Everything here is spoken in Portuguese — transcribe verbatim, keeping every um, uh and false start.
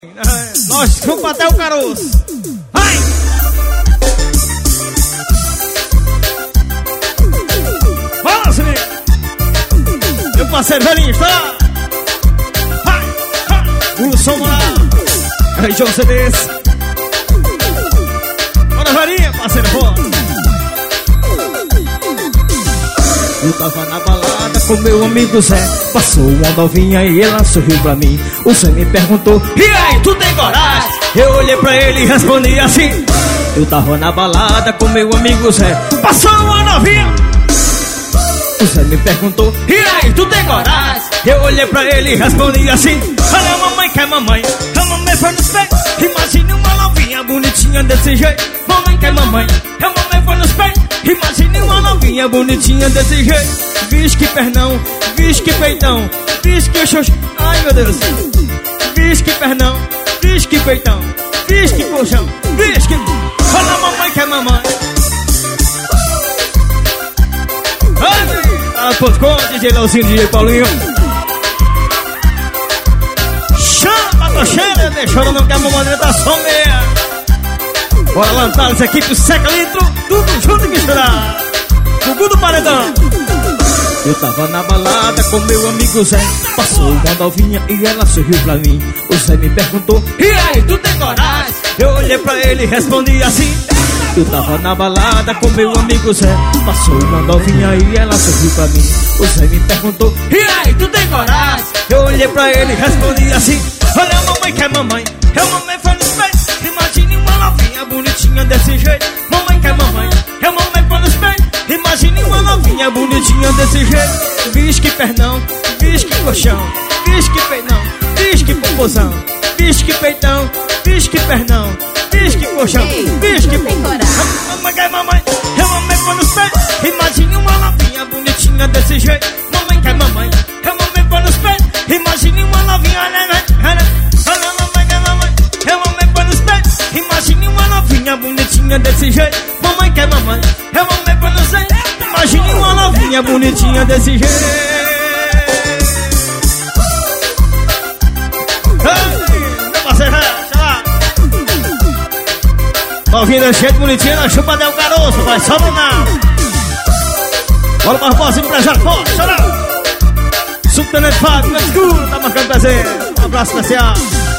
Nós chupa até o caroço. Vai! Vamos, amigo! Meu parceiro velhinho, está! Vai! Vai! O som moral! Região C Ds. Bora, velhinha, parceiro, bora! Eu tava na balada com meu amigo Zé. Passou uma novinha e ela sorriu pra mim. O Zé me perguntou: e aí, tu tem coragem? Eu olhei pra ele e respondi assim. Eu tava na balada com meu amigo Zé. Passou uma novinha. O Zé me perguntou: e aí, tu tem coragem? Eu olhei pra ele e respondi assim. Olha, mamãe quer mamãe. A mamãe foi nos pés. Imagine uma novinha bonitinha desse jeito. Mamãe quer mamãe. A mamãe foi nos pés. Imagine uma novinha bonitinha desse jeito. Vixe que pernão, vixe que peitão, vixe que xoxo. Ai meu Deus. Vixe que pernão, vixe que peitão, vixe que colchão, vixe que... Olha a mamãe que é mamãe. Ah, ponto com, D J Leozinho, D J Paulinho. Chama, tô cheia, deixando não quer a mamãe da someia. Bora lançar essa equipe, seca litro, tudo junto e misturar. Gugu do paredão. Eu tava na balada com meu amigo Zé. Passou uma novinha e ela sorriu pra mim. O Zé me perguntou: e aí, tu tem coragem? Eu olhei pra ele e respondi assim. Eu tava na balada com meu amigo Zé. Passou uma novinha e ela sorriu pra mim. O Zé me perguntou: e aí, tu tem coragem? Eu olhei pra ele e respondi assim. Olha, a mamãe quer mamãe. Eu mamãe foi nos pés. Imagine uma novinha bonitinha desse jeito. Mamãe quer mamãe. Eu mamãe foi nos pés. Imagine uma novinha bonitinha desse jeito. Vixe que pernão, vixe que colchão, vixe que peitão, vixe que popozão, vixe que peitão, vixe que pernão, vixe que colchão, vixe que popozão. Mamãe quer mamãe, eu mamãe foi nos pés. Imagine uma novinha bonitinha desse jeito. Mamãe quer mamãe, eu mamãe foi nos pés. Imagine uma novinha, olha, olha, olha, mamãe quer mamãe, eu mamãe foi nos pés. Imagine uma novinha bonitinha desse jeito. Mamãe quer mamãe, eu mamãe foi nos pés. Imagine uma novinha bonitinha desse jeito. Meu parceiro, sei lá. Novinha cheia de bonitinha, na chupa del caroço, vai só mandar. Bora para voz, empresário forte, chorão. Subtenente Fábio, let's go, tá marcando presente. Um abraço especial.